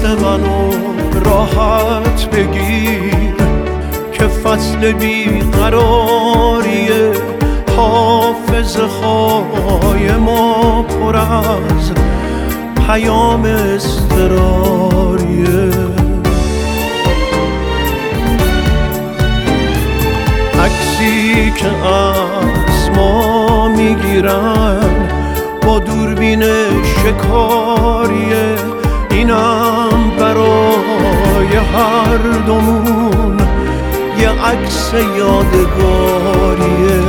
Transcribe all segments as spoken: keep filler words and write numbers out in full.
منو راحت بگیر که فصل بیقراریه، حافظه های ما پر از پیام اضطراریه. عکسی که از ما میگیرن با دوربین شکاریه، اینم برای هر دومون یه عکس یادگاریه.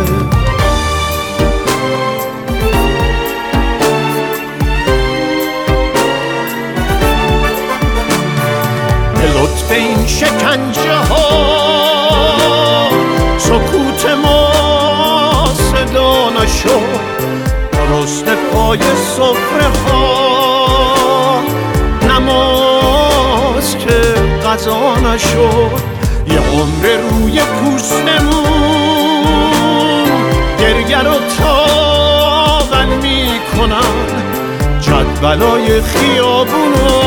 به لطف این شکنجه ها سکوت ما صدا نشد، درست پای سفره ها نماز که غذا نشد، یه عمر روی پوستمون گرگر و تاول میکنن، جدولای خیابونو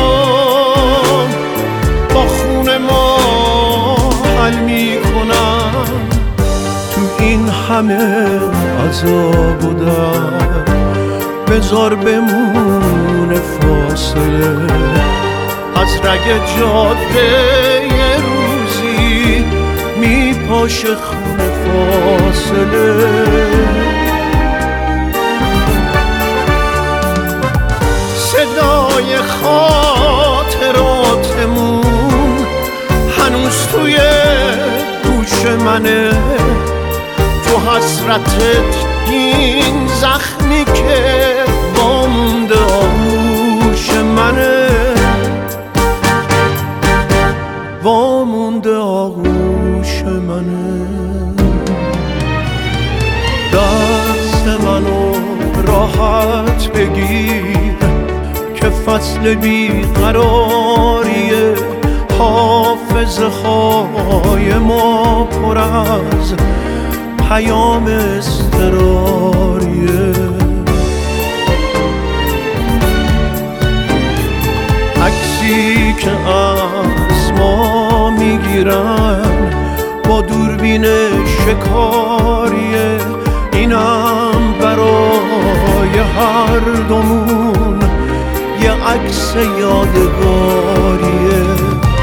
با خون ما حل میکنن. تو این همه عذاب و درد بذار بمونه فاصله، از رگ جاده یه روزی میپاشه خون فاصله. صدای خاطراتمون هنوز توی گوش منه، تو حسرتت این زخمی که وامونده آغوش منه، وامونده آغوش منه. دست منو راحت بگیر که فصل بیقراریه، حافظه های ما پر از پیام اضطراریه. عکسی که از ما میگیرن با دوربین شکاریه، اینم برای هر دومون یه عکس یادگاریه.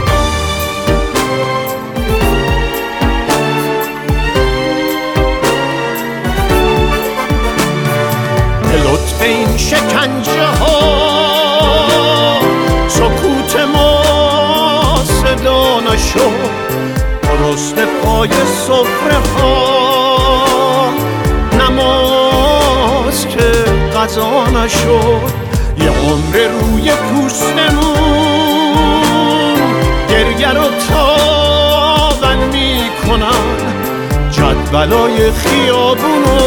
لطف این شکنجه ها سکوت ما صدا نشد، درست پای سفره ها نماز که غذا نشد، یه عمر روی پوستمون گرگر و تاول میکنن، جدولای خیابونو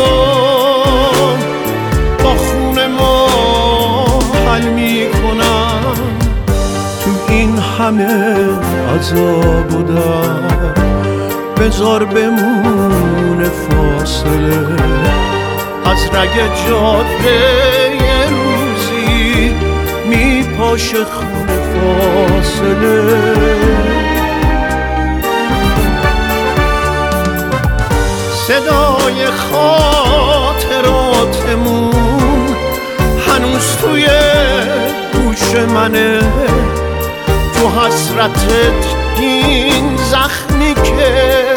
با خون ما حل میکنن. تو این همه عذاب و درد بذار بمونه فاصله، از رگ جاده یه روزی میپاشه خون فاصله. صدای خاطراتمون هنوز توی گوش منه، تو حسرتت این زخمی که